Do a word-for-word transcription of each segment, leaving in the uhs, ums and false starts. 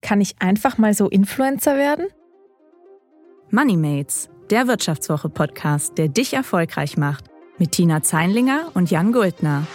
Kann ich einfach mal so Influencer werden? Moneymates, der Wirtschaftswoche-Podcast, der dich erfolgreich macht. Mit Tina Zeinlinger und Jan Guldner.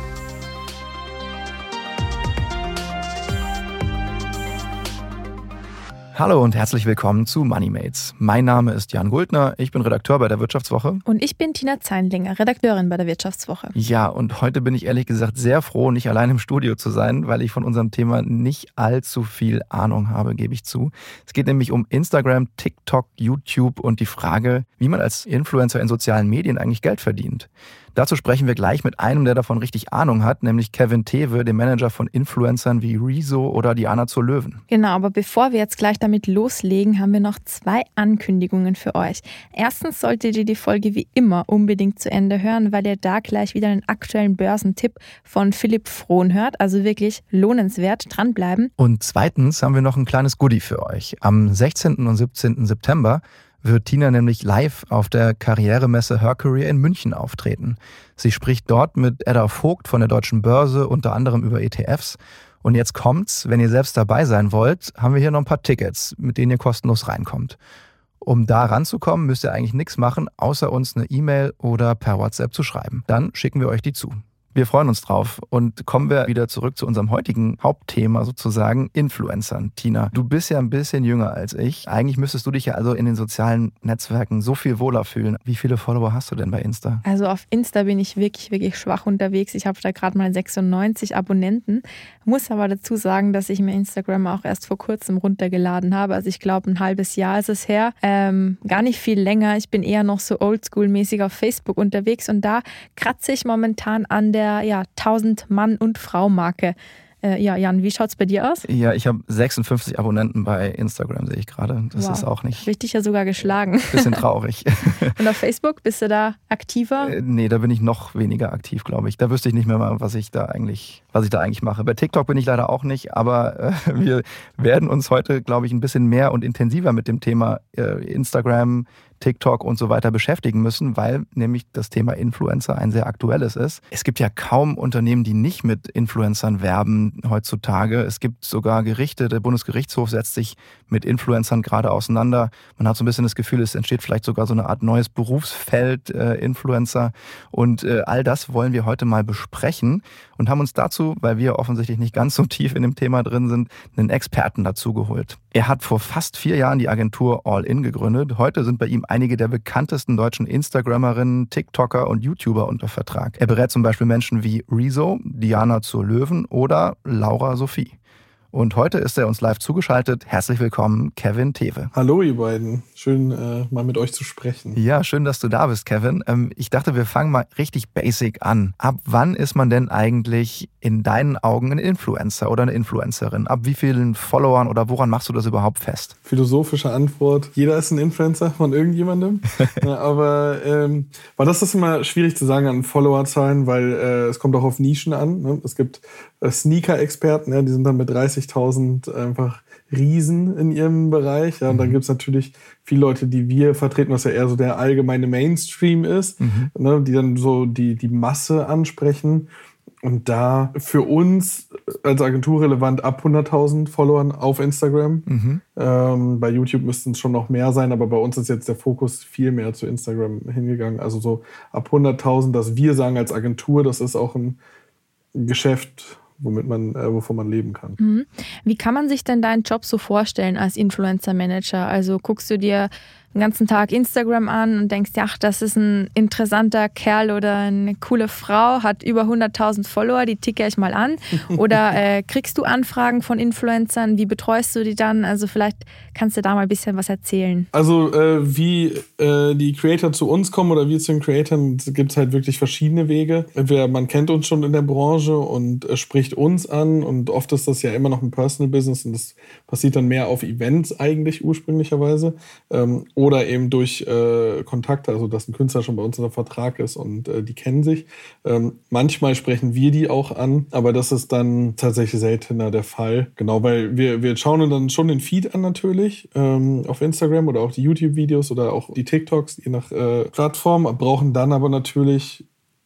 Hallo und herzlich willkommen zu Moneymates. Mein Name ist Jan Guldner, ich bin Redakteur bei der Wirtschaftswoche. Und ich bin Tina Zeinlinger, Redakteurin bei der Wirtschaftswoche. Ja, und heute bin ich ehrlich gesagt sehr froh, nicht allein im Studio zu sein, weil ich von unserem Thema nicht allzu viel Ahnung habe, gebe ich zu. Es geht nämlich um Instagram, TikTok, YouTube und die Frage, wie man als Influencer in sozialen Medien eigentlich Geld verdient. Dazu sprechen wir gleich mit einem, der davon richtig Ahnung hat, nämlich Kevin Thewe, dem Manager von Influencern wie Rezo oder Diana zur Löwen. Genau, aber bevor wir jetzt gleich damit loslegen, haben wir noch zwei Ankündigungen für euch. Erstens solltet ihr die Folge wie immer unbedingt zu Ende hören, weil ihr da gleich wieder einen aktuellen Börsentipp von Philipp Frohn hört. Also wirklich lohnenswert, dranbleiben. Und zweitens haben wir noch ein kleines Goodie für euch. Am sechzehnten und siebzehnten September wird Tina nämlich live auf der Karrieremesse Her Career in München auftreten. Sie spricht dort mit Edda Vogt von der Deutschen Börse, unter anderem über E T Fs. Und jetzt kommt's, wenn ihr selbst dabei sein wollt, haben wir hier noch ein paar Tickets, mit denen ihr kostenlos reinkommt. Um da ranzukommen, müsst ihr eigentlich nichts machen, außer uns eine E-Mail oder per WhatsApp zu schreiben. Dann schicken wir euch die zu. Wir freuen uns drauf und kommen wir wieder zurück zu unserem heutigen Hauptthema sozusagen, Influencern. Tina, du bist ja ein bisschen jünger als ich. Eigentlich müsstest du dich ja also in den sozialen Netzwerken so viel wohler fühlen. Wie viele Follower hast du denn bei Insta? Also auf Insta bin ich wirklich, wirklich schwach unterwegs. Ich habe da gerade mal sechsundneunzig Abonnenten. Muss aber dazu sagen, dass ich mir Instagram auch erst vor kurzem runtergeladen habe. Also ich glaube, ein halbes Jahr ist es her. Ähm, gar nicht viel länger. Ich bin eher noch so oldschool-mäßig auf Facebook unterwegs und da kratze ich momentan an der Der, ja, tausend Mann- und Frau-Marke. Äh, ja, Jan, wie schaut's bei dir aus? Ja, ich habe sechsundfünfzig Abonnenten bei Instagram, sehe ich gerade. Das wow. ist auch nicht... Richtig ja sogar geschlagen. Bisschen traurig. Und auf Facebook, bist du da aktiver? Äh, nee, da bin ich noch weniger aktiv, glaube ich. Da wüsste ich nicht mehr mal, was ich da eigentlich, was ich da eigentlich mache. Bei TikTok bin ich leider auch nicht, aber äh, wir werden uns heute, glaube ich, ein bisschen mehr und intensiver mit dem Thema äh, Instagram, TikTok und so weiter beschäftigen müssen, weil nämlich das Thema Influencer ein sehr aktuelles ist. Es gibt ja kaum Unternehmen, die nicht mit Influencern werben heutzutage. Es gibt sogar Gerichte, der Bundesgerichtshof setzt sich mit Influencern gerade auseinander. Man hat so ein bisschen das Gefühl, es entsteht vielleicht sogar so eine Art neues Berufsfeld, äh, Influencer. Und äh, all das wollen wir heute mal besprechen und haben uns dazu, weil wir offensichtlich nicht ganz so tief in dem Thema drin sind, einen Experten dazu geholt. Er hat vor fast vier Jahren die Agentur All In gegründet. Heute sind bei ihm einige der bekanntesten deutschen Instagrammerinnen, TikToker und YouTuber unter Vertrag. Er berät zum Beispiel Menschen wie Rezo, Diana zur Löwen oder Laura Sophie. Und heute ist er uns live zugeschaltet. Herzlich willkommen, Kevin Thewe. Hallo ihr beiden, schön äh, mal mit euch zu sprechen. Ja, schön, dass du da bist, Kevin. Ähm, ich dachte, wir fangen mal richtig basic an. Ab wann ist man denn eigentlich in deinen Augen ein Influencer oder eine Influencerin? Ab wie vielen Followern oder woran machst du das überhaupt fest? Philosophische Antwort, jeder ist ein Influencer von irgendjemandem. ja, aber ähm, weil das ist immer schwierig zu sagen an Followerzahlen, weil äh, es kommt auch auf Nischen an. Ne? Es gibt äh, Sneaker-Experten, ja, die sind dann mit dreißigtausend einfach Riesen in ihrem Bereich. Ja, und dann gibt es natürlich viele Leute, die wir vertreten, was ja eher so der allgemeine Mainstream ist, mhm. ne, die dann so die, die Masse ansprechen. Und da für uns als Agentur relevant ab hunderttausend Followern auf Instagram. Mhm. Ähm, bei YouTube müssten es schon noch mehr sein, aber bei uns ist jetzt der Fokus viel mehr zu Instagram hingegangen. Also so ab hunderttausend, dass wir sagen als Agentur, das ist auch ein Geschäft, womit man, äh, wovon man leben kann. Mhm. Wie kann man sich denn deinen Job so vorstellen als Influencer-Manager? Also guckst du dir den ganzen Tag Instagram an und denkst, ach, das ist ein interessanter Kerl oder eine coole Frau, hat über hunderttausend Follower, die ticke ich mal an. Oder äh, kriegst du Anfragen von Influencern, wie betreust du die dann? Also vielleicht kannst du da mal ein bisschen was erzählen. Also äh, wie äh, die Creator zu uns kommen oder wir zu den Creatoren, gibt es halt wirklich verschiedene Wege. Entweder man kennt uns schon in der Branche und äh, spricht uns an und oft ist das ja immer noch ein Personal Business und das passiert dann mehr auf Events eigentlich ursprünglicherweise. Ähm, Oder eben durch äh, Kontakte, also dass ein Künstler schon bei uns unter Vertrag ist und äh, die kennen sich. Ähm, manchmal sprechen wir die auch an, aber das ist dann tatsächlich seltener der Fall. Genau, weil wir, wir schauen uns dann schon den Feed an natürlich, ähm, auf Instagram oder auch die YouTube-Videos oder auch die TikToks, je nach äh, Plattform, brauchen dann aber natürlich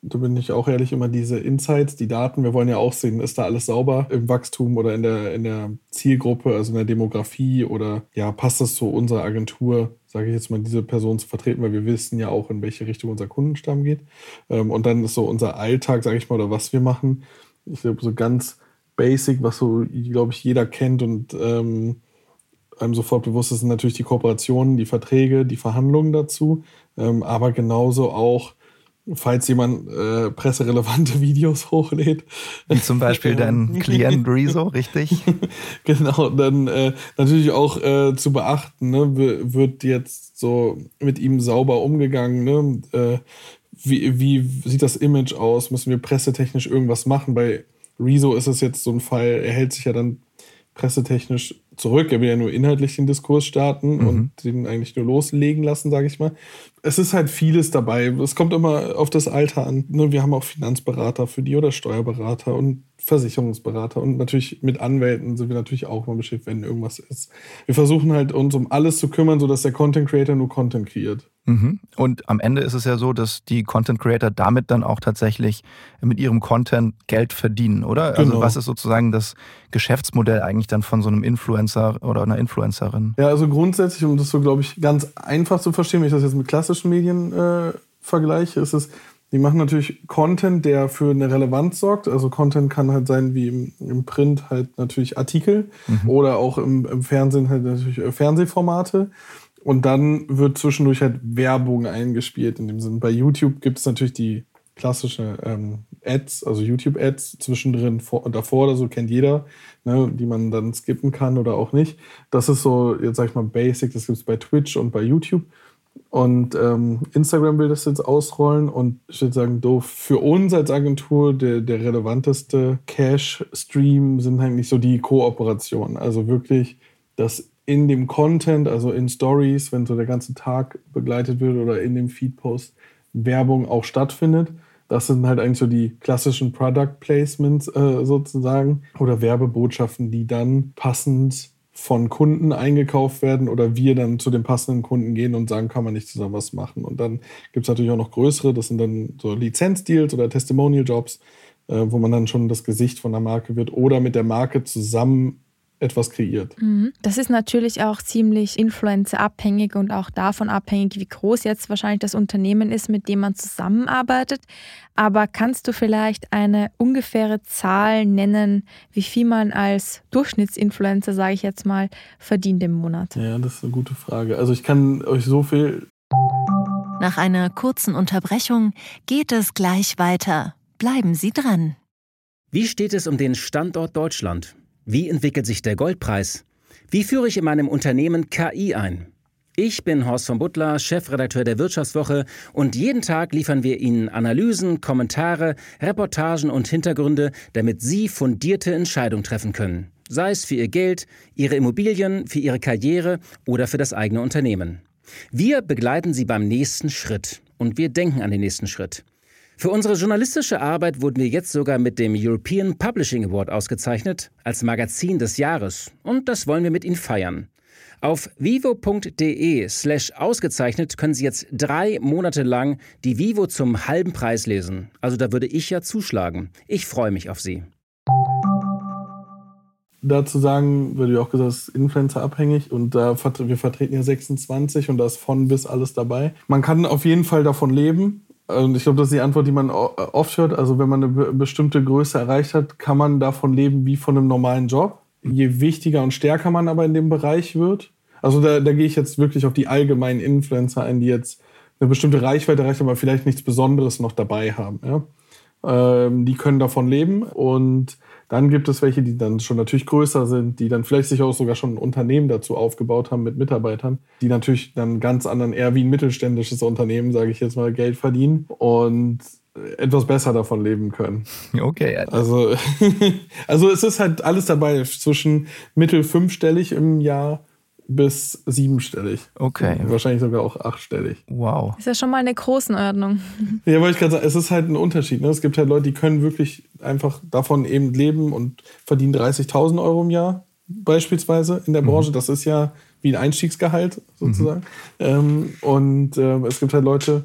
da bin ich auch ehrlich, immer diese Insights, die Daten. Wir wollen ja auch sehen, ist da alles sauber im Wachstum oder in der, in der Zielgruppe, also in der Demografie oder ja, passt das zu unserer Agentur, sage ich jetzt mal, diese Person zu vertreten, weil wir wissen ja auch, in welche Richtung unser Kundenstamm geht. Und dann ist so unser Alltag, sage ich mal, oder was wir machen. Ich glaube, so ganz basic, was so, glaube ich, jeder kennt und ähm, einem sofort bewusst ist, sind natürlich die Kooperationen, die Verträge, die Verhandlungen dazu, ähm, aber genauso auch, falls jemand äh, presserelevante Videos hochlädt. Wie zum Beispiel dein Klient Rezo, richtig? Genau, dann äh, natürlich auch äh, zu beachten, ne, wird jetzt so mit ihm sauber umgegangen, ne? Äh, wie, wie sieht das Image aus? Müssen wir pressetechnisch irgendwas machen? Bei Rezo ist es jetzt so ein Fall, er hält sich ja dann pressetechnisch zurück. Er will ja nur inhaltlich den Diskurs starten mhm. und den eigentlich nur loslegen lassen, sage ich mal. Es ist halt vieles dabei. Es kommt immer auf das Alter an. Wir haben auch Finanzberater für die oder Steuerberater und Versicherungsberater und natürlich mit Anwälten sind wir natürlich auch mal beschäftigt, wenn irgendwas ist. Wir versuchen halt uns um alles zu kümmern, sodass der Content Creator nur Content kreiert. Mhm. Und am Ende ist es ja so, dass die Content Creator damit dann auch tatsächlich mit ihrem Content Geld verdienen, oder? Genau. Also was ist sozusagen das Geschäftsmodell eigentlich dann von so einem Influencer oder einer Influencerin? Ja, also grundsätzlich, um das so, glaube ich, ganz einfach zu verstehen, wenn ich das jetzt mit klassischen Medien äh, vergleiche, ist es, die machen natürlich Content, der für eine Relevanz sorgt. Also Content kann halt sein wie im, im Print halt natürlich Artikel mhm. oder auch im, im Fernsehen halt natürlich Fernsehformate. Und dann wird zwischendurch halt Werbung eingespielt in dem Sinne. Bei YouTube gibt es natürlich die klassische ähm, Ads, also YouTube-Ads zwischendrin vor, und davor oder so, kennt jeder, ne, die man dann skippen kann oder auch nicht. Das ist so, jetzt sag ich mal, basic, das gibt es bei Twitch und bei YouTube. Und ähm, Instagram will das jetzt ausrollen und ich würde sagen, do, für uns als Agentur der, der relevanteste Cash-Stream sind eigentlich so die Kooperationen. Also wirklich, dass in dem Content, also in Stories, wenn so der ganze Tag begleitet wird oder in dem Feedpost Werbung auch stattfindet. Das sind halt eigentlich so die klassischen Product Placements äh, sozusagen oder Werbebotschaften, die dann passend von Kunden eingekauft werden oder wir dann zu den passenden Kunden gehen und sagen, kann man nicht zusammen was machen. Und dann gibt es natürlich auch noch größere, das sind dann so Lizenzdeals oder Testimonial-Jobs, äh, wo man dann schon das Gesicht von der Marke wird oder mit der Marke zusammen etwas kreiert. Das ist natürlich auch ziemlich influencerabhängig und auch davon abhängig, wie groß jetzt wahrscheinlich das Unternehmen ist, mit dem man zusammenarbeitet. Aber kannst du vielleicht eine ungefähre Zahl nennen, wie viel man als Durchschnittsinfluencer, sage ich jetzt mal, verdient im Monat? Ja, das ist eine gute Frage. Also ich kann euch so viel... Nach einer kurzen Unterbrechung geht es gleich weiter. Bleiben Sie dran. Wie steht es um den Standort Deutschland? Wie entwickelt sich der Goldpreis? Wie führe ich in meinem Unternehmen K I ein? Ich bin Horst von Butler, Chefredakteur der Wirtschaftswoche und jeden Tag liefern wir Ihnen Analysen, Kommentare, Reportagen und Hintergründe, damit Sie fundierte Entscheidungen treffen können. Sei es für Ihr Geld, Ihre Immobilien, für Ihre Karriere oder für das eigene Unternehmen. Wir begleiten Sie beim nächsten Schritt und wir denken an den nächsten Schritt. Für unsere journalistische Arbeit wurden wir jetzt sogar mit dem European Publishing Award ausgezeichnet als Magazin des Jahres. Und das wollen wir mit Ihnen feiern. Auf vivo.de slash ausgezeichnet können Sie jetzt drei Monate lang die Vivo zum halben Preis lesen. Also da würde ich ja zuschlagen. Ich freue mich auf Sie. Dazu sagen, würde ich auch gesagt, es ist influencerabhängig und da wir vertreten ja sechsundzwanzig und da ist von bis alles dabei. Man kann auf jeden Fall davon leben. Und ich glaube, das ist die Antwort, die man oft hört. Also wenn man eine bestimmte Größe erreicht hat, kann man davon leben wie von einem normalen Job. Je wichtiger und stärker man aber in dem Bereich wird, also da, da gehe ich jetzt wirklich auf die allgemeinen Influencer ein, die jetzt eine bestimmte Reichweite erreichen, aber vielleicht nichts Besonderes noch dabei haben. Ja? Ähm, die können davon leben und dann gibt es welche, die dann schon natürlich größer sind, die dann vielleicht sich auch sogar schon ein Unternehmen dazu aufgebaut haben mit Mitarbeitern, die natürlich dann ganz anderen, eher wie ein mittelständisches Unternehmen, sage ich jetzt mal, Geld verdienen und etwas besser davon leben können. Okay. Also, also es ist halt alles dabei, zwischen mittel fünfstellig im Jahr bis siebenstellig. Okay. Wahrscheinlich sogar auch achtstellig. Wow. Ist ja schon mal eine Größenordnung. Ja, wollte ich gerade sagen, es ist halt ein Unterschied. Ne? Es gibt halt Leute, die können wirklich einfach davon eben leben und verdienen dreißigtausend Euro im Jahr beispielsweise in der Branche. Mhm. Das ist ja wie ein Einstiegsgehalt sozusagen. Mhm. Ähm, und äh, es gibt halt Leute,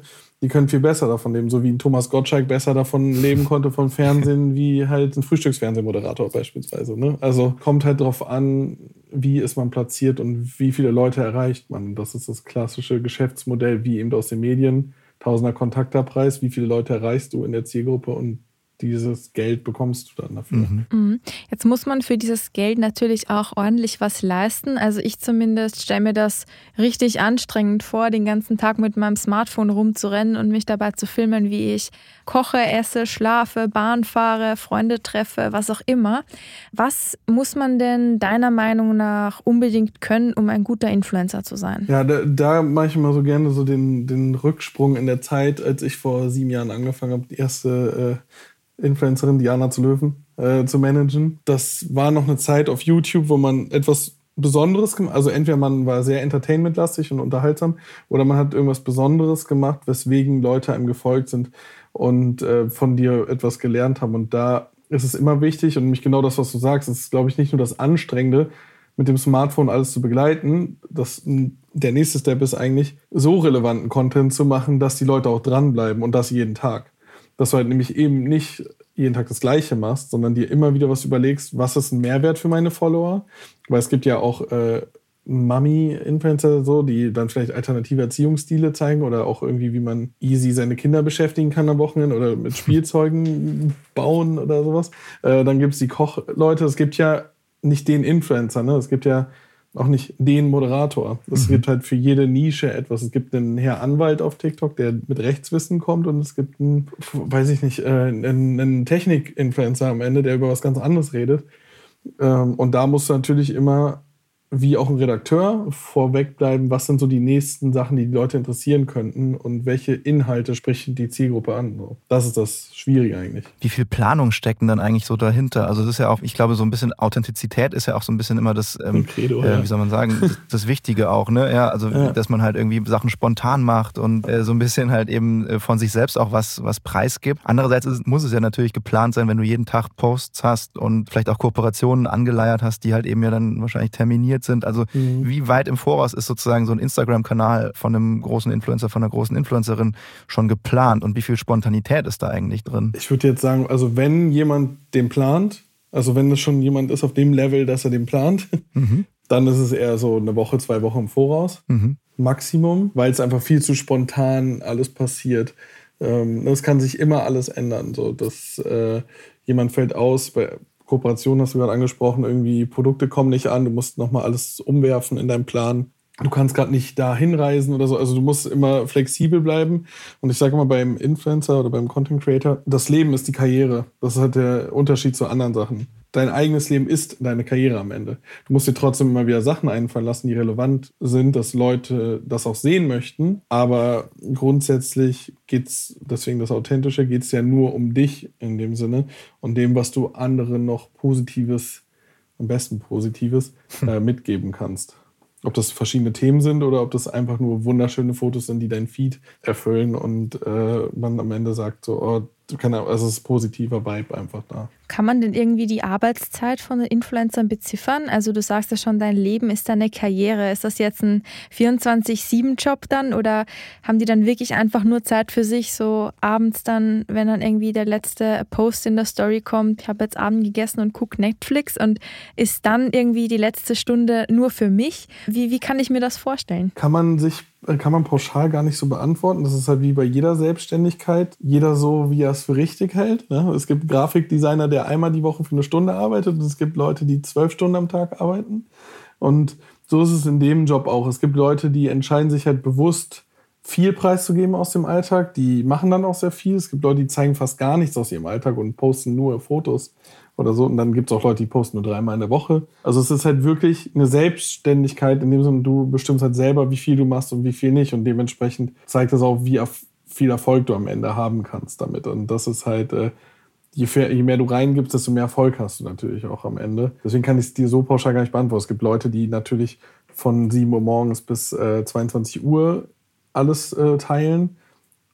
die können viel besser davon leben, so wie ein Thomas Gottschalk besser davon leben konnte vom Fernsehen wie halt ein Frühstücksfernsehmoderator beispielsweise. Ne? Also kommt halt drauf an, wie ist man platziert und wie viele Leute erreicht man. Das ist das klassische Geschäftsmodell, wie eben aus den Medien. Tausender Kontakterpreis, wie viele Leute erreichst du in der Zielgruppe und dieses Geld bekommst du dann dafür. Mhm. Jetzt muss man für dieses Geld natürlich auch ordentlich was leisten. Also ich zumindest stelle mir das richtig anstrengend vor, den ganzen Tag mit meinem Smartphone rumzurennen und mich dabei zu filmen, wie ich koche, esse, schlafe, Bahn fahre, Freunde treffe, was auch immer. Was muss man denn deiner Meinung nach unbedingt können, um ein guter Influencer zu sein? Ja, da, da mache ich immer so gerne so den, den Rücksprung in der Zeit, als ich vor sieben Jahren angefangen habe, die erste äh, Influencerin Diana zu Löwen äh, zu managen. Das war noch eine Zeit auf YouTube, wo man etwas Besonderes gemacht, also entweder man war sehr entertainmentlastig und unterhaltsam oder man hat irgendwas Besonderes gemacht, weswegen Leute einem gefolgt sind und äh, von dir etwas gelernt haben. Und da ist es immer wichtig und nämlich genau das, was du sagst, es ist, glaube ich, nicht nur das Anstrengende, mit dem Smartphone alles zu begleiten. Das, der nächste Step ist eigentlich, so relevanten Content zu machen, dass die Leute auch dranbleiben und das jeden Tag. Dass du halt nämlich eben nicht jeden Tag das Gleiche machst, sondern dir immer wieder was überlegst, was ist ein Mehrwert für meine Follower? Weil es gibt ja auch äh, Mami-Influencer, so, die dann vielleicht alternative Erziehungsstile zeigen oder auch irgendwie, wie man easy seine Kinder beschäftigen kann am Wochenende oder mit Spielzeugen bauen oder sowas. Äh, dann gibt es die Kochleute. Es gibt ja nicht den Influencer, ne? Es gibt ja auch nicht den Moderator. Es mhm. gibt halt für jede Nische etwas. Es gibt einen Herr Anwalt auf TikTok, der mit Rechtswissen kommt und es gibt einen, weiß ich nicht, äh, einen, einen Technik-Influencer am Ende, der über was ganz anderes redet. Ähm, und da musst du natürlich immer, wie auch ein Redakteur, vorwegbleiben, was sind so die nächsten Sachen, die die Leute interessieren könnten und welche Inhalte sprechen die Zielgruppe an. Das ist das Schwierige eigentlich. Wie viel Planung stecken dann eigentlich so dahinter? Also das ist ja auch, ich glaube, so ein bisschen Authentizität ist ja auch so ein bisschen immer das, ähm, Credo, äh, ja. wie soll man sagen, das, das Wichtige auch, ne? Ja, also ja. dass man halt irgendwie Sachen spontan macht und äh, so ein bisschen halt eben äh, von sich selbst auch was, was preisgibt. Andererseits ist, muss es ja natürlich geplant sein, wenn du jeden Tag Posts hast und vielleicht auch Kooperationen angeleiert hast, die halt eben ja dann wahrscheinlich terminiert sind. Also mhm. wie weit im Voraus ist sozusagen so ein Instagram-Kanal von einem großen Influencer, von einer großen Influencerin schon geplant und wie viel Spontanität ist da eigentlich drin? Ich würde jetzt sagen, also wenn jemand den plant, also wenn es schon jemand ist auf dem Level, dass er den plant, mhm. dann ist es eher so eine Woche, zwei Wochen im Voraus. Mhm. Maximum, weil es einfach viel zu spontan alles passiert. Es kann sich immer alles ändern. So, dass äh, jemand fällt aus, bei Kooperation hast du gerade angesprochen, irgendwie Produkte kommen nicht an, du musst nochmal alles umwerfen in deinem Plan. Du kannst gerade nicht da hinreisen oder so, also du musst immer flexibel bleiben. Und ich sage immer beim Influencer oder beim Content Creator, das Leben ist die Karriere. Das ist halt der Unterschied zu anderen Sachen. Dein eigenes Leben ist deine Karriere am Ende. Du musst dir trotzdem immer wieder Sachen einfallen lassen, die relevant sind, dass Leute das auch sehen möchten. Aber grundsätzlich geht's, deswegen das Authentische, geht's ja nur um dich in dem Sinne und dem, was du anderen noch Positives, am besten Positives, äh, mitgeben kannst. Ob das verschiedene Themen sind oder ob das einfach nur wunderschöne Fotos sind, die dein Feed erfüllen und äh, man am Ende sagt so, oh, du kannst, also es ist positiver Vibe einfach da. Kann man denn irgendwie die Arbeitszeit von den Influencern beziffern? Also du sagst ja schon, dein Leben ist deine Karriere. Ist das jetzt ein vierundzwanzig sieben Job dann oder haben die dann wirklich einfach nur Zeit für sich, so abends dann, wenn dann irgendwie der letzte Post in der Story kommt, ich habe jetzt Abend gegessen und gucke Netflix und ist dann irgendwie die letzte Stunde nur für mich? Wie, wie kann ich mir das vorstellen? Kann man sich kann man pauschal gar nicht so beantworten. Das ist halt wie bei jeder Selbstständigkeit. Jeder so, wie er es für richtig hält. Es gibt Grafikdesigner, der einmal die Woche für eine Stunde arbeitet. Und es gibt Leute, die zwölf Stunden am Tag arbeiten. Und so ist es in dem Job auch. Es gibt Leute, die entscheiden sich halt bewusst, viel preiszugeben aus dem Alltag. Die machen dann auch sehr viel. Es gibt Leute, die zeigen fast gar nichts aus ihrem Alltag und posten nur Fotos oder so. Und dann gibt es auch Leute, die posten nur dreimal in der Woche. Also es ist halt wirklich eine Selbstständigkeit, in dem Sinne, du bestimmst halt selber, wie viel du machst und wie viel nicht. Und dementsprechend zeigt das auch, wie viel Erfolg du am Ende haben kannst damit. Und das ist halt, je mehr du reingibst, desto mehr Erfolg hast du natürlich auch am Ende. Deswegen kann ich es dir so pauschal gar nicht beantworten. Es gibt Leute, die natürlich von sieben Uhr morgens bis zweiundzwanzig Uhr alles teilen.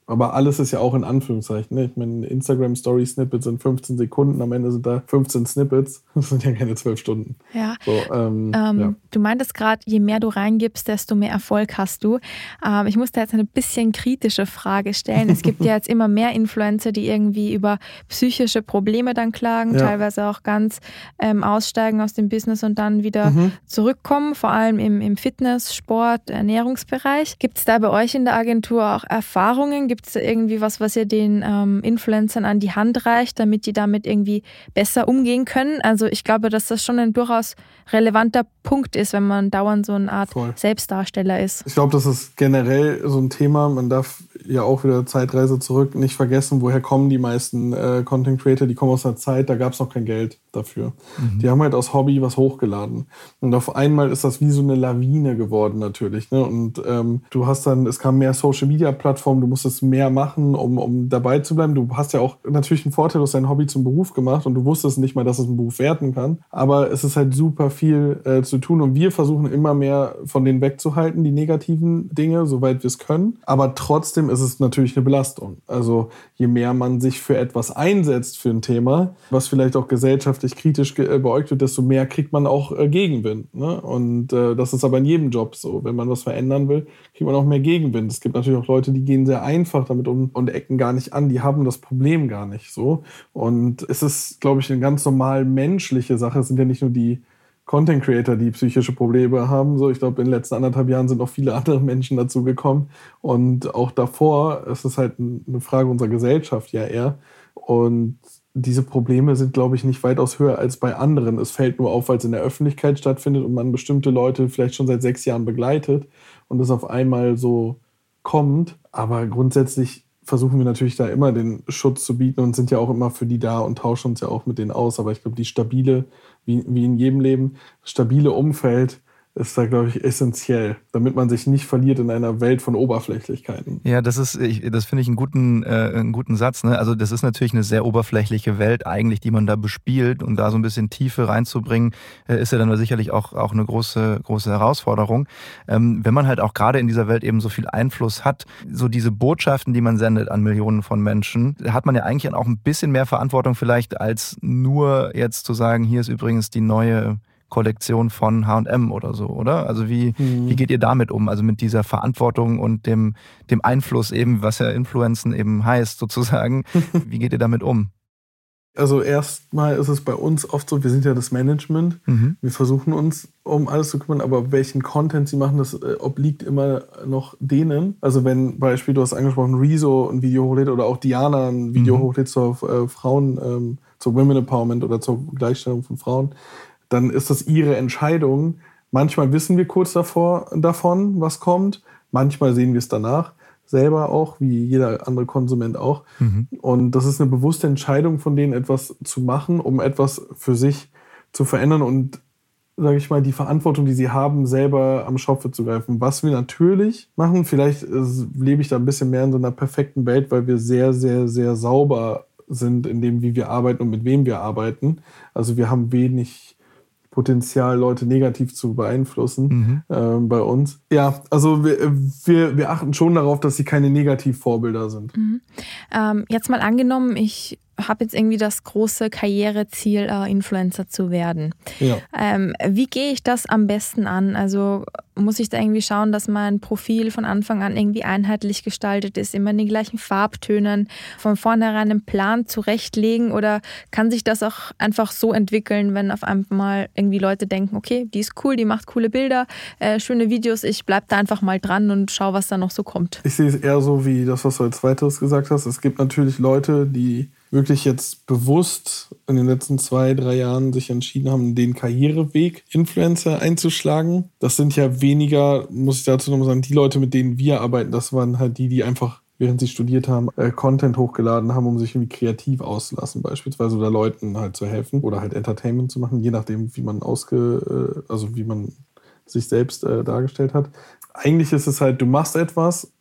Aber alles ist ja auch in Anführungszeichen. Ne? Ich meine, Instagram-Story-Snippets sind fünfzehn Sekunden, am Ende sind da fünfzehn Snippets. Das sind ja keine zwölf Stunden. Ja. So, ähm, ähm, ja. Du meintest gerade, je mehr du reingibst, desto mehr Erfolg hast du. Ähm, ich muss da jetzt eine bisschen kritische Frage stellen. Es gibt ja jetzt immer mehr Influencer, die irgendwie über psychische Probleme dann klagen, Ja. teilweise auch ganz ähm, aussteigen aus dem Business und dann wieder Mhm. zurückkommen, vor allem im, im Fitness-, Sport-, Ernährungsbereich. Gibt es da bei euch in der Agentur auch Erfahrungen? Gibt es da irgendwie was, was ihr den ähm, Influencern an die Hand reicht, damit die damit irgendwie besser umgehen können? Also ich glaube, dass das schon ein durchaus relevanter Punkt ist, wenn man dauernd so eine Art Voll. Selbstdarsteller ist. Ich glaube, das ist generell so ein Thema. Man darf ja auch wieder Zeitreise zurück nicht vergessen, woher kommen die meisten äh, Content Creator. Die kommen aus einer Zeit, da gab es noch kein Geld dafür. Mhm. Die haben halt aus Hobby was hochgeladen. Und auf einmal ist das wie so eine Lawine geworden natürlich. Ne? Und ähm, du hast dann, es kamen mehr Social-Media-Plattformen, du musstest mehr machen, um, um dabei zu bleiben. Du hast ja auch natürlich einen Vorteil, du hast dein Hobby zum Beruf gemacht und du wusstest nicht mal, dass es ein Beruf werden kann. Aber es ist halt super viel äh, zu tun und wir versuchen immer mehr von denen wegzuhalten, die negativen Dinge, soweit wir es können. Aber trotzdem ist es natürlich eine Belastung. Also je mehr man sich für etwas einsetzt, für ein Thema, was vielleicht auch gesellschaftlich kritisch ge- beäugt wird, desto mehr kriegt man auch äh, Gegenwind. Ne? Und äh, das ist aber in jedem Job so. Wenn man was verändern will, kriegt man auch mehr Gegenwind. Es gibt natürlich auch Leute, die gehen sehr einfach damit um und ecken gar nicht an. Die haben das Problem gar nicht so. Und es ist, glaube ich, eine ganz normal menschliche Sache. Es sind ja nicht nur die Content Creator, die psychische Probleme haben. So, ich glaube, in den letzten anderthalb Jahren sind auch viele andere Menschen dazu gekommen. Und auch davor ist es halt eine Frage unserer Gesellschaft ja eher. Und diese Probleme sind, glaube ich, nicht weitaus höher als bei anderen. Es fällt nur auf, weil es in der Öffentlichkeit stattfindet und man bestimmte Leute vielleicht schon seit sechs Jahren begleitet und es auf einmal so kommt. Aber grundsätzlich versuchen wir natürlich da immer den Schutz zu bieten und sind ja auch immer für die da und tauschen uns ja auch mit denen aus. Aber ich glaube, die stabile, wie, wie in jedem Leben, stabile Umfeld ist da, glaube ich, essentiell, damit man sich nicht verliert in einer Welt von Oberflächlichkeiten. Ja, das ist, ich, das finde ich einen guten, äh, einen guten Satz. Ne? Also das ist natürlich eine sehr oberflächliche Welt eigentlich, die man da bespielt, und da so ein bisschen Tiefe reinzubringen, äh, ist ja dann sicherlich auch, auch eine große, große Herausforderung. Ähm, wenn man halt auch gerade in dieser Welt eben so viel Einfluss hat, so diese Botschaften, die man sendet an Millionen von Menschen, hat man ja eigentlich auch ein bisschen mehr Verantwortung vielleicht, als nur jetzt zu sagen, hier ist übrigens die neue Kollektion von H und M oder so, oder? Also wie, mhm. wie geht ihr damit um? Also mit dieser Verantwortung und dem, dem Einfluss eben, was ja Influencen eben heißt sozusagen. Wie geht ihr damit um? Also erstmal ist es bei uns oft so, wir sind ja das Management, mhm. wir versuchen uns um alles zu kümmern, aber welchen Content sie machen, das äh, obliegt immer noch denen. Also wenn Beispiel, du hast angesprochen, Rezo ein Video hochlädt oder auch Diana ein Video mhm. hochlädt zur äh, Frauen, ähm, zur Women Empowerment oder zur Gleichstellung von Frauen, dann ist das ihre Entscheidung. Manchmal wissen wir kurz davor, davon, was kommt. Manchmal sehen wir es danach selber auch, wie jeder andere Konsument auch. Mhm. Und das ist eine bewusste Entscheidung von denen, etwas zu machen, um etwas für sich zu verändern und, sage ich mal, die Verantwortung, die sie haben, selber am Schopfe zu greifen. Was wir natürlich machen, vielleicht äh, lebe ich da ein bisschen mehr in so einer perfekten Welt, weil wir sehr, sehr, sehr sauber sind in dem, wie wir arbeiten und mit wem wir arbeiten. Also wir haben wenig Potenzial, Leute negativ zu beeinflussen mhm. ähm, bei uns. Ja, also wir, wir, wir achten schon darauf, dass sie keine Negativvorbilder sind. Mhm. Ähm, jetzt mal angenommen, ich habe jetzt irgendwie das große Karriereziel, äh, Influencer zu werden. Ja. Ähm, wie gehe ich das am besten an? Also muss ich da irgendwie schauen, dass mein Profil von Anfang an irgendwie einheitlich gestaltet ist, immer in den gleichen Farbtönen, von vornherein einen Plan zurechtlegen, oder kann sich das auch einfach so entwickeln, wenn auf einmal irgendwie Leute denken, okay, die ist cool, die macht coole Bilder, äh, schöne Videos, ich bleib da einfach mal dran und schau, was da noch so kommt. Ich sehe es eher so wie das, was du als weiteres gesagt hast. Es gibt natürlich Leute, die wirklich jetzt bewusst in den letzten zwei, drei Jahren sich entschieden haben, den Karriereweg Influencer einzuschlagen. Das sind ja weniger, muss ich dazu noch sagen, die Leute, mit denen wir arbeiten, das waren halt die, die einfach, während sie studiert haben, äh, Content hochgeladen haben, um sich irgendwie kreativ auszulassen beispielsweise, oder Leuten halt zu helfen oder halt Entertainment zu machen, je nachdem, wie man ausge, äh, also wie man sich selbst äh, dargestellt hat. Eigentlich ist es halt, du machst etwas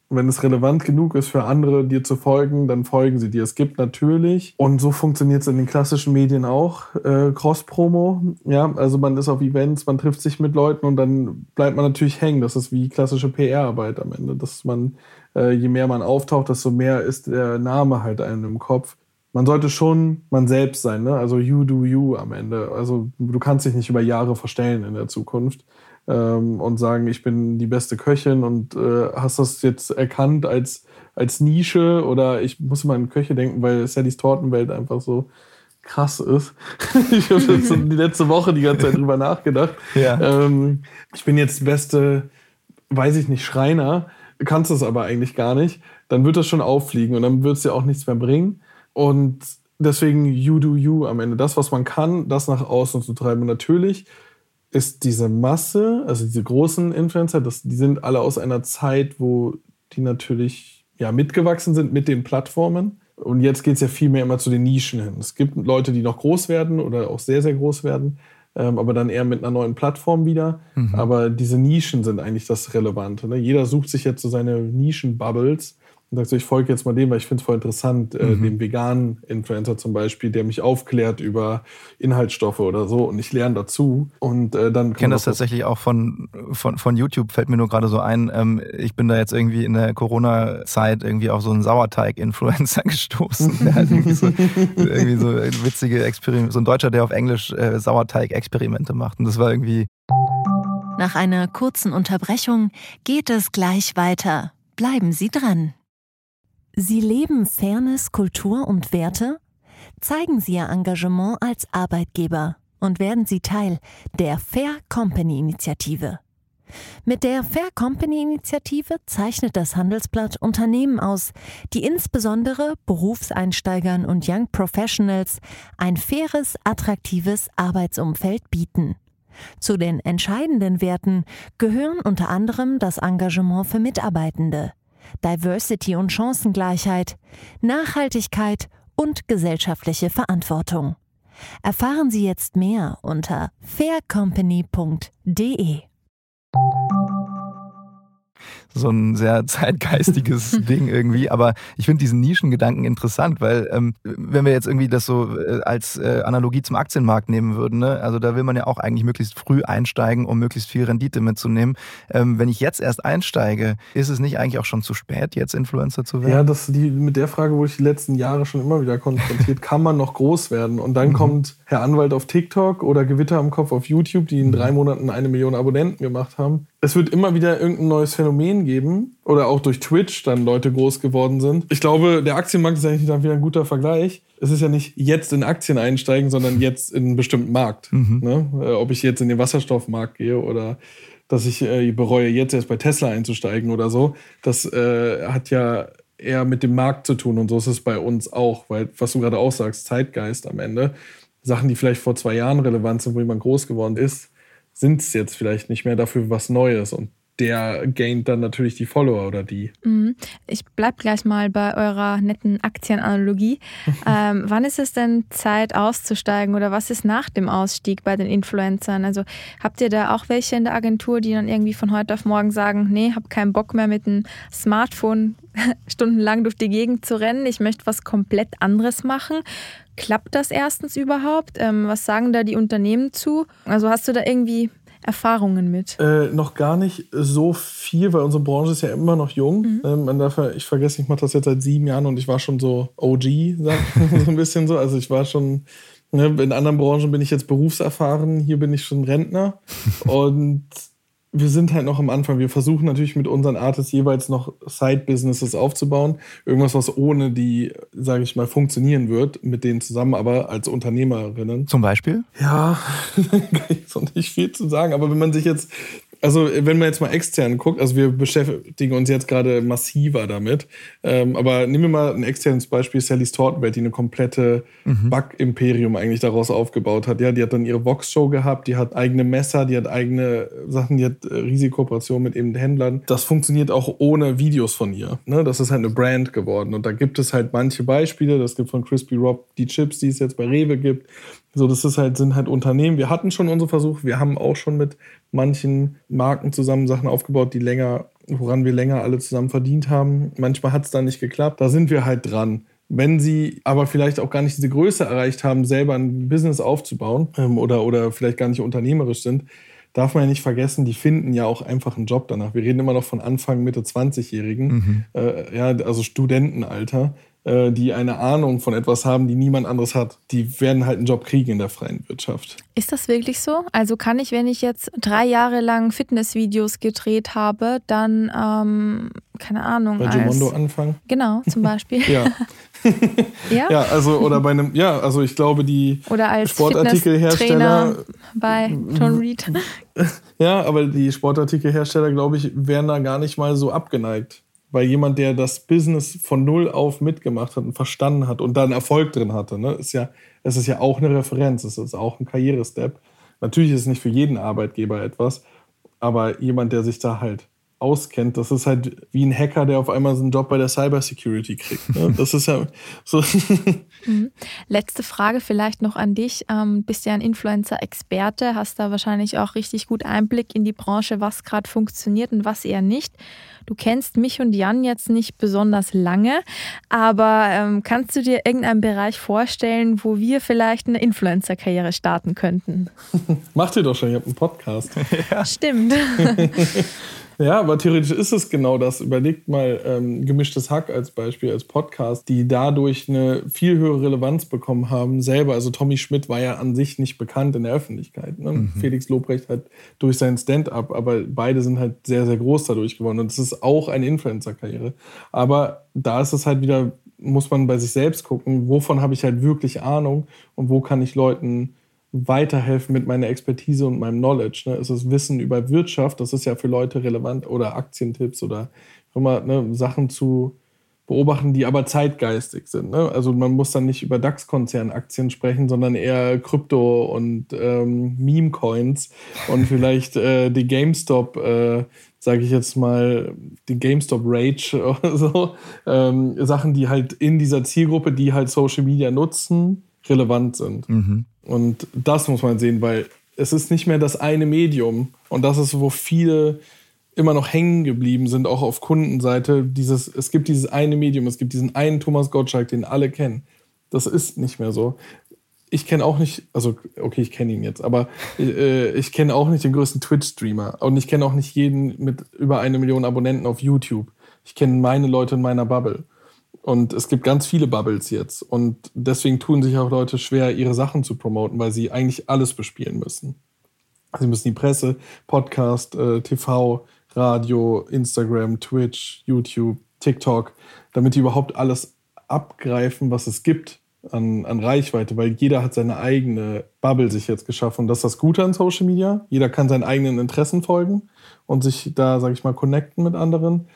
Wenn es relevant genug ist für andere, dir zu folgen, dann folgen sie dir. Es gibt natürlich, und so funktioniert es in den klassischen Medien auch, äh, Cross-Promo. Ja, also man ist auf Events, man trifft sich mit Leuten und dann bleibt man natürlich hängen. Das ist wie klassische P R-Arbeit am Ende. Dass man, äh, je mehr man auftaucht, desto mehr ist der Name halt einem im Kopf. Man sollte schon man selbst sein, ne? Also you do you am Ende. Also du kannst dich nicht über Jahre verstellen in der Zukunft. Und sagen, ich bin die beste Köchin und äh, hast das jetzt erkannt als, als Nische oder ich muss immer an Köche denken, weil Sallys Tortenwelt einfach so krass ist. Ich habe jetzt die letzte Woche die ganze Zeit drüber nachgedacht. Ja. Ähm, ich bin jetzt beste, weiß ich nicht, Schreiner, kannst es aber eigentlich gar nicht. Dann wird das schon auffliegen und dann wird es dir auch nichts mehr bringen. Und deswegen you do you am Ende. Das, was man kann, das nach außen zu treiben. Und natürlich ist diese Masse, also diese großen Influencer, das, die sind alle aus einer Zeit, wo die natürlich ja, mitgewachsen sind mit den Plattformen. Und jetzt geht es ja viel mehr immer zu den Nischen hin. Es gibt Leute, die noch groß werden oder auch sehr, sehr groß werden, ähm, aber dann eher mit einer neuen Plattform wieder. Mhm. Aber diese Nischen sind eigentlich das Relevante. Ne? Jeder sucht sich jetzt so seine Nischen-Bubbles und sagt so, ich folge jetzt mal dem, weil ich finde es voll interessant, mhm. äh, dem veganen Influencer zum Beispiel, der mich aufklärt über Inhaltsstoffe oder so und ich lerne dazu. Und äh, dann ich kenne das tatsächlich auch von, von, von YouTube, fällt mir nur gerade so ein. Ähm, ich bin da jetzt irgendwie in der Corona-Zeit irgendwie auf so einen Sauerteig-Influencer gestoßen. Der halt irgendwie, so, irgendwie so witzige Experimente, so ein Deutscher, der auf Englisch äh, Sauerteig-Experimente macht. Und das war irgendwie... Nach einer kurzen Unterbrechung geht es gleich weiter. Bleiben Sie dran. Sie leben Fairness, Kultur und Werte? Zeigen Sie Ihr Engagement als Arbeitgeber und werden Sie Teil der Fair Company Initiative. Mit der Fair Company Initiative zeichnet das Handelsblatt Unternehmen aus, die insbesondere Berufseinsteigern und Young Professionals ein faires, attraktives Arbeitsumfeld bieten. Zu den entscheidenden Werten gehören unter anderem das Engagement für Mitarbeitende, Diversity und Chancengleichheit, Nachhaltigkeit und gesellschaftliche Verantwortung. Erfahren Sie jetzt mehr unter fair company punkt de. So ein sehr zeitgeistiges Ding irgendwie. Aber ich finde diesen Nischengedanken interessant, weil ähm, wenn wir jetzt irgendwie das so äh, als äh, Analogie zum Aktienmarkt nehmen würden, ne? Also da will man ja auch eigentlich möglichst früh einsteigen, um möglichst viel Rendite mitzunehmen. Ähm, wenn ich jetzt erst einsteige, ist es nicht eigentlich auch schon zu spät, jetzt Influencer zu werden? Ja, das, die, mit der Frage wurde ich die letzten Jahre schon immer wieder konfrontiert. Kann man noch groß werden? Und dann mhm. kommt Herr Anwalt auf TikTok oder Gewitter am Kopf auf YouTube, die in drei Monaten eine Million Abonnenten gemacht haben. Es wird immer wieder irgendein neues Phänomen geben oder auch durch Twitch dann Leute groß geworden sind. Ich glaube, der Aktienmarkt ist eigentlich dann wieder ein guter Vergleich. Es ist ja nicht jetzt in Aktien einsteigen, sondern jetzt in einen bestimmten Markt. Mhm. Ne? Ob ich jetzt in den Wasserstoffmarkt gehe oder dass ich äh, bereue, jetzt erst bei Tesla einzusteigen oder so. Das äh, hat ja eher mit dem Markt zu tun und so ist es bei uns auch. Weil, was du gerade auch sagst, Zeitgeist am Ende. Sachen, die vielleicht vor zwei Jahren relevant sind, wo jemand groß geworden ist, sind es jetzt vielleicht nicht mehr, dafür was Neues. Und der gaint dann natürlich die Follower oder die. Ich bleib gleich mal bei eurer netten Aktienanalogie. ähm, wann ist es denn Zeit auszusteigen oder was ist nach dem Ausstieg bei den Influencern? Also habt ihr da auch welche in der Agentur, die dann irgendwie von heute auf morgen sagen, nee, hab keinen Bock mehr mit dem Smartphone stundenlang durch die Gegend zu rennen, ich möchte was komplett anderes machen? Klappt das erstens überhaupt? Ähm, was sagen da die Unternehmen zu? Also hast du da irgendwie Erfahrungen mit? Äh, noch gar nicht so viel, weil unsere Branche ist ja immer noch jung. Mhm. Ähm, man darf, ich vergesse, ich mache das jetzt seit sieben Jahren und ich war schon so O G, sag, so ein bisschen so. Also ich war schon, ne, in anderen Branchen bin ich jetzt berufserfahren, hier bin ich schon Rentner. Und wir sind halt noch am Anfang. Wir versuchen natürlich mit unseren Artists jeweils noch Side-Businesses aufzubauen. Irgendwas, was ohne die, sage ich mal, funktionieren wird, mit denen zusammen, aber als Unternehmerinnen. Zum Beispiel? Ja, da kann ich so nicht viel zu sagen. Aber wenn man sich jetzt, also wenn man jetzt mal extern guckt, also wir beschäftigen uns jetzt gerade massiver damit, ähm, aber nehmen wir mal ein externes Beispiel, Sallys Tortenwelt, die eine komplette mhm. Back-Imperium eigentlich daraus aufgebaut hat. Ja, die hat dann ihre Vox-Show gehabt, die hat eigene Messer, die hat eigene Sachen, die hat riesige Kooperationen mit eben Händlern. Das funktioniert auch ohne Videos von ihr. Ne? Das ist halt eine Brand geworden und da gibt es halt manche Beispiele, das gibt von Crispy Rob die Chips, die es jetzt bei Rewe gibt. So, das ist halt, sind halt Unternehmen. Wir hatten schon unsere Versuche, wir haben auch schon mit manchen Marken zusammen Sachen aufgebaut, die länger woran wir länger alle zusammen verdient haben. Manchmal hat es dann nicht geklappt. Da sind wir halt dran. Wenn sie aber vielleicht auch gar nicht diese Größe erreicht haben, selber ein Business aufzubauen ähm, oder, oder vielleicht gar nicht unternehmerisch sind, darf man ja nicht vergessen, die finden ja auch einfach einen Job danach. Wir reden immer noch von Anfang, Mitte zwanzigjährigen, mhm. äh, ja, also Studentenalter, äh, die eine Ahnung von etwas haben, die niemand anderes hat. Die werden halt einen Job kriegen in der freien Wirtschaft. Ist das wirklich so? Also kann ich, wenn ich jetzt drei Jahre lang Fitnessvideos gedreht habe, dann, ähm, keine Ahnung. Bei Jumondo anfangen? Genau, zum Beispiel. ja. ja. Ja, also oder bei einem, ja, also ich glaube, die oder als Sportartikelhersteller bei John Reed. Ja, aber die Sportartikelhersteller, glaube ich, wären da gar nicht mal so abgeneigt. Weil jemand, der das Business von null auf mitgemacht hat und verstanden hat und dann Erfolg drin hatte, ne, ist ja, es ist ja auch eine Referenz, es ist auch ein Karrierestep. Natürlich ist es nicht für jeden Arbeitgeber etwas, aber jemand, der sich da halt auskennt, das ist halt wie ein Hacker, der auf einmal so einen Job bei der Cybersecurity kriegt. Ne? Das ist ja so. Mhm. Letzte Frage vielleicht noch an dich. Ähm, bist ja ein Influencer-Experte, hast da wahrscheinlich auch richtig gut Einblick in die Branche, was gerade funktioniert und was eher nicht. Du kennst mich und Jan jetzt nicht besonders lange, aber ähm, kannst du dir irgendeinen Bereich vorstellen, wo wir vielleicht eine Influencer-Karriere starten könnten? Macht ihr doch schon, ihr habt einen Podcast. Ja. Stimmt. Ja, aber theoretisch ist es genau das. Überlegt mal ähm, Gemischtes Hack als Beispiel, als Podcast, die dadurch eine viel höhere Relevanz bekommen haben selber. Also Tommy Schmidt war ja an sich nicht bekannt in der Öffentlichkeit. Ne? Mhm. Felix Lobrecht halt durch sein Stand-up, aber beide sind halt sehr, sehr groß dadurch geworden. Und es ist auch eine Influencer-Karriere. Aber da ist es halt wieder, muss man bei sich selbst gucken, wovon habe ich halt wirklich Ahnung und wo kann ich Leuten weiterhelfen mit meiner Expertise und meinem Knowledge. Ne? Es ist Wissen über Wirtschaft, das ist ja für Leute relevant, oder Aktientipps oder immer, ne, Sachen zu beobachten, die aber zeitgeistig sind. Ne? Also man muss dann nicht über DAX-Konzernaktien sprechen, sondern eher Krypto und ähm, Meme-Coins und vielleicht äh, die GameStop, äh, sage ich jetzt mal, die GameStop-Rage oder so. Ähm, Sachen, die halt in dieser Zielgruppe, die halt Social Media nutzen, relevant sind. Mhm. Und das muss man sehen, weil es ist nicht mehr das eine Medium. Und das ist, wo viele immer noch hängen geblieben sind, auch auf Kundenseite. Dieses, es gibt dieses eine Medium, es gibt diesen einen Thomas Gottschalk, den alle kennen. Das ist nicht mehr so. Ich kenne auch nicht, also okay, ich kenne ihn jetzt, aber äh, ich kenne auch nicht den größten Twitch-Streamer. Und ich kenne auch nicht jeden mit über eine Million Abonnenten auf YouTube. Ich kenne meine Leute in meiner Bubble. Und es gibt ganz viele Bubbles jetzt. Und deswegen tun sich auch Leute schwer, ihre Sachen zu promoten, weil sie eigentlich alles bespielen müssen. Sie müssen die Presse, Podcast, äh, T V, Radio, Instagram, Twitch, YouTube, TikTok, damit die überhaupt alles abgreifen, was es gibt an, an Reichweite. Weil jeder hat seine eigene Bubble sich jetzt geschaffen. Und das ist das Gute an Social Media. Jeder kann seinen eigenen Interessen folgen und sich da, sag ich mal, connecten mit anderen.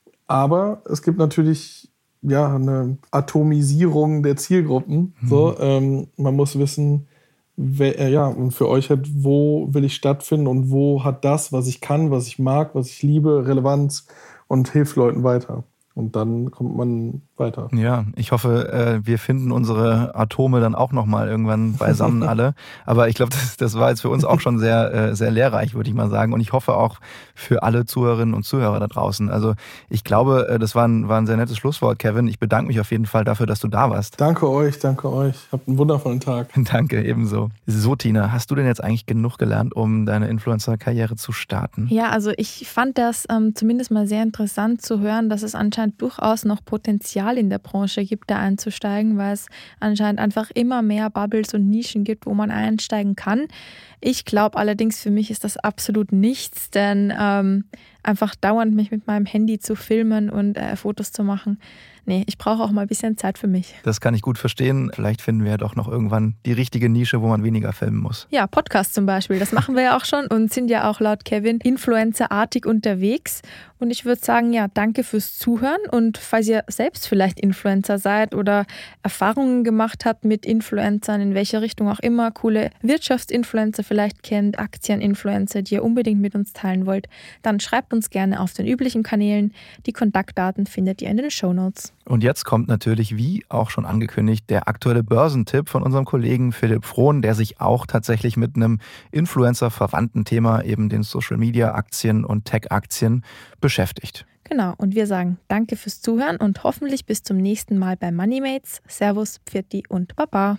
Aber es gibt natürlich ja, eine Atomisierung der Zielgruppen. Mhm. So, ähm, man muss wissen, wer, äh, ja, und für euch halt, wo will ich stattfinden und wo hat das, was ich kann, was ich mag, was ich liebe, Relevanz und hilft Leuten weiter. Und dann kommt man weiter. Ja, ich hoffe, äh, wir finden unsere Atome dann auch nochmal irgendwann beisammen alle. Aber ich glaube, das, das war jetzt für uns auch schon sehr, äh, sehr lehrreich, würde ich mal sagen. Und ich hoffe auch für alle Zuhörerinnen und Zuhörer da draußen. Also ich glaube, äh, das war ein, war ein sehr nettes Schlusswort, Kevin. Ich bedanke mich auf jeden Fall dafür, dass du da warst. Danke euch, danke euch. Habt einen wundervollen Tag. Danke, ebenso. So, Tina, hast du denn jetzt eigentlich genug gelernt, um deine Influencer-Karriere zu starten? Ja, also ich fand das ähm, zumindest mal sehr interessant zu hören, dass es anscheinend durchaus noch Potenzial in der Branche gibt, da einzusteigen, weil es anscheinend einfach immer mehr Bubbles und Nischen gibt, wo man einsteigen kann. Ich glaube allerdings, für mich ist das absolut nichts, denn ähm, einfach dauernd mich mit meinem Handy zu filmen und äh, Fotos zu machen, nee, ich brauche auch mal ein bisschen Zeit für mich. Das kann ich gut verstehen. Vielleicht finden wir ja doch noch irgendwann die richtige Nische, wo man weniger filmen muss. Ja, Podcast zum Beispiel. Das machen wir ja auch schon und sind ja auch laut Kevin influencerartig unterwegs. Und ich würde sagen, ja, danke fürs Zuhören. Und falls ihr selbst vielleicht Influencer seid oder Erfahrungen gemacht habt mit Influencern, in welcher Richtung auch immer, coole Wirtschaftsinfluencer vielleicht kennt, Aktieninfluencer, die ihr unbedingt mit uns teilen wollt, dann schreibt uns gerne auf den üblichen Kanälen. Die Kontaktdaten findet ihr in den Shownotes. Und jetzt kommt natürlich, wie auch schon angekündigt, der aktuelle Börsentipp von unserem Kollegen Philipp Frohn, der sich auch tatsächlich mit einem Influencer-verwandten Thema, eben den Social-Media-Aktien und Tech-Aktien, beschäftigt. Genau, und wir sagen danke fürs Zuhören und hoffentlich bis zum nächsten Mal bei Moneymates. Servus, Pfiatti und Baba.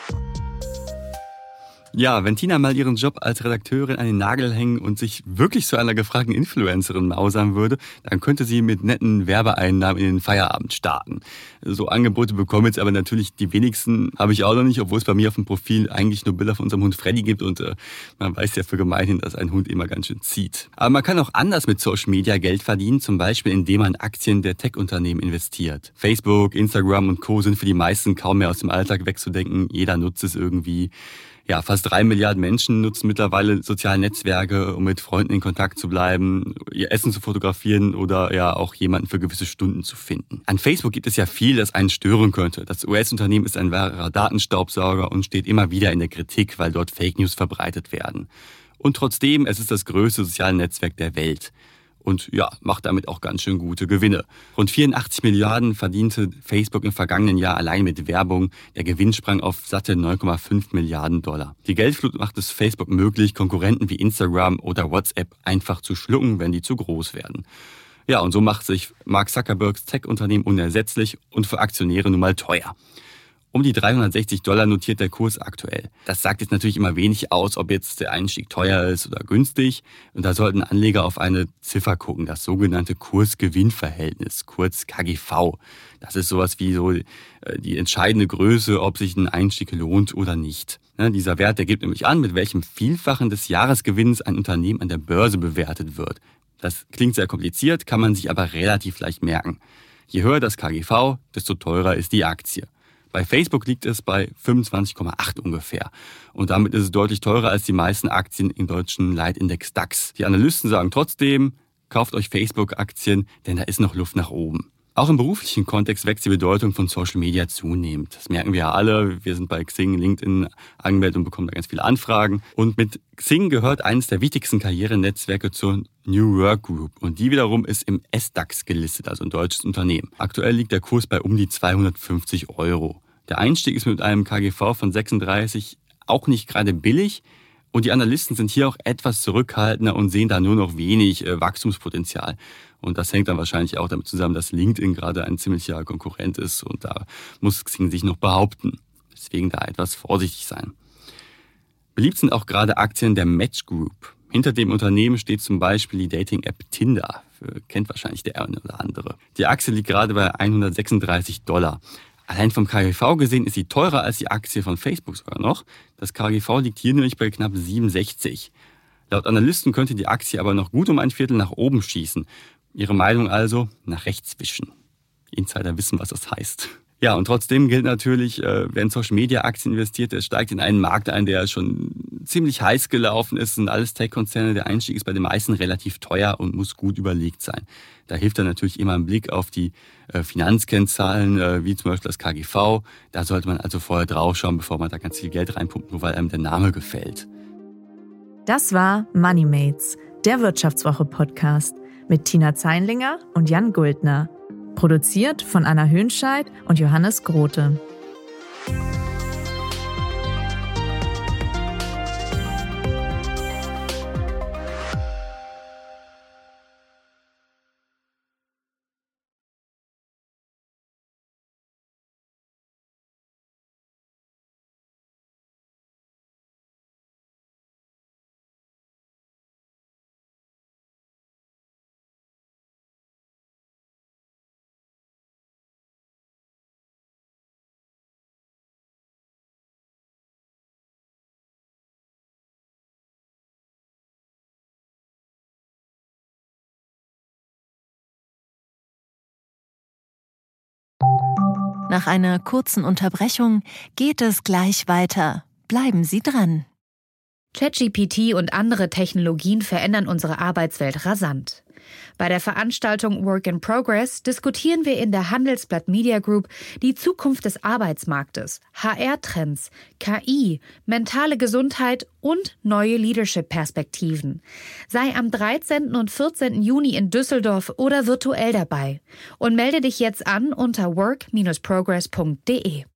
Ja, wenn Tina mal ihren Job als Redakteurin an den Nagel hängen und sich wirklich zu einer gefragten Influencerin mausern würde, dann könnte sie mit netten Werbeeinnahmen in den Feierabend starten. So Angebote bekommen jetzt aber natürlich die wenigsten, habe ich auch noch nicht, obwohl es bei mir auf dem Profil eigentlich nur Bilder von unserem Hund Freddy gibt und äh, man weiß ja für gemeinhin, dass ein Hund immer ganz schön zieht. Aber man kann auch anders mit Social Media Geld verdienen, zum Beispiel indem man Aktien der Tech-Unternehmen investiert. Facebook, Instagram und Co. sind für die meisten kaum mehr aus dem Alltag wegzudenken, jeder nutzt es irgendwie. Ja, fast drei Milliarden Menschen nutzen mittlerweile soziale Netzwerke, um mit Freunden in Kontakt zu bleiben, ihr Essen zu fotografieren oder ja auch jemanden für gewisse Stunden zu finden. An Facebook gibt es ja viel, das einen stören könnte. Das U S-Unternehmen ist ein wahrer Datenstaubsauger und steht immer wieder in der Kritik, weil dort Fake News verbreitet werden. Und trotzdem, es ist das größte soziale Netzwerk der Welt. Und ja, macht damit auch ganz schön gute Gewinne. Rund vierundachtzig Milliarden verdiente Facebook im vergangenen Jahr allein mit Werbung. Der Gewinn sprang auf satte neun Komma fünf Milliarden Dollar. Die Geldflut macht es Facebook möglich, Konkurrenten wie Instagram oder WhatsApp einfach zu schlucken, wenn die zu groß werden. Ja, und so macht sich Mark Zuckerbergs Tech-Unternehmen unersetzlich und für Aktionäre nun mal teuer. Um die dreihundertsechzig Dollar notiert der Kurs aktuell. Das sagt jetzt natürlich immer wenig aus, ob jetzt der Einstieg teuer ist oder günstig. Und da sollten Anleger auf eine Ziffer gucken, das sogenannte Kurs-Gewinn-Verhältnis, kurz K G V. Das ist sowas wie so die entscheidende Größe, ob sich ein Einstieg lohnt oder nicht. Ja, dieser Wert, der gibt nämlich an, mit welchem Vielfachen des Jahresgewinns ein Unternehmen an der Börse bewertet wird. Das klingt sehr kompliziert, kann man sich aber relativ leicht merken. Je höher das K G V, desto teurer ist die Aktie. Bei Facebook liegt es bei fünfundzwanzig Komma acht ungefähr. Und damit ist es deutlich teurer als die meisten Aktien im deutschen Leitindex DAX. Die Analysten sagen trotzdem, kauft euch Facebook-Aktien, denn da ist noch Luft nach oben. Auch im beruflichen Kontext wächst die Bedeutung von Social Media zunehmend. Das merken wir ja alle. Wir sind bei Xing, LinkedIn angemeldet und bekommen da ganz viele Anfragen. Und mit Xing gehört eines der wichtigsten Karrierenetzwerke zur New Work Group. Und die wiederum ist im S DAX gelistet, also ein deutsches Unternehmen. Aktuell liegt der Kurs bei um die zweihundertfünfzig Euro. Der Einstieg ist mit einem K G V von sechsunddreißig auch nicht gerade billig. Und die Analysten sind hier auch etwas zurückhaltender und sehen da nur noch wenig äh, Wachstumspotenzial. Und das hängt dann wahrscheinlich auch damit zusammen, dass LinkedIn gerade ein ziemlicher Konkurrent ist und da muss Xing sich noch behaupten. Deswegen da etwas vorsichtig sein. Beliebt sind auch gerade Aktien der Match Group. Hinter dem Unternehmen steht zum Beispiel die Dating-App Tinder. Kennt wahrscheinlich der eine oder andere. Die Aktie liegt gerade bei hundertsechsunddreißig Dollar. Allein vom K G V gesehen ist sie teurer als die Aktie von Facebook sogar noch. Das K G V liegt hier nämlich bei knapp siebenundsechzig. Laut Analysten könnte die Aktie aber noch gut um ein Viertel nach oben schießen. Ihre Meinung also, nach rechts wischen. Insider wissen, was das heißt. Ja, und trotzdem gilt natürlich, wer in Social-Media-Aktien investiert, der steigt in einen Markt ein, der schon ziemlich heiß gelaufen ist. Sind alles Tech-Konzerne. Der Einstieg ist bei den meisten relativ teuer und muss gut überlegt sein. Da hilft dann natürlich immer ein Blick auf die Finanzkennzahlen, wie zum Beispiel das K G V. Da sollte man also vorher draufschauen, bevor man da ganz viel Geld reinpumpt, nur weil einem der Name gefällt. Das war Moneymates, der Wirtschaftswoche-Podcast mit Tina Zeinlinger und Jan Guldner. Produziert von Anna Höhnscheid und Johannes Grote. Nach einer kurzen Unterbrechung geht es gleich weiter. Bleiben Sie dran. ChatGPT und andere Technologien verändern unsere Arbeitswelt rasant. Bei der Veranstaltung Work in Progress diskutieren wir in der Handelsblatt Media Group die Zukunft des Arbeitsmarktes, H R-Trends, K I, mentale Gesundheit und neue Leadership-Perspektiven. Sei am dreizehnten und vierzehnten Juni in Düsseldorf oder virtuell dabei und melde dich jetzt an unter work Bindestrich progress punkt de.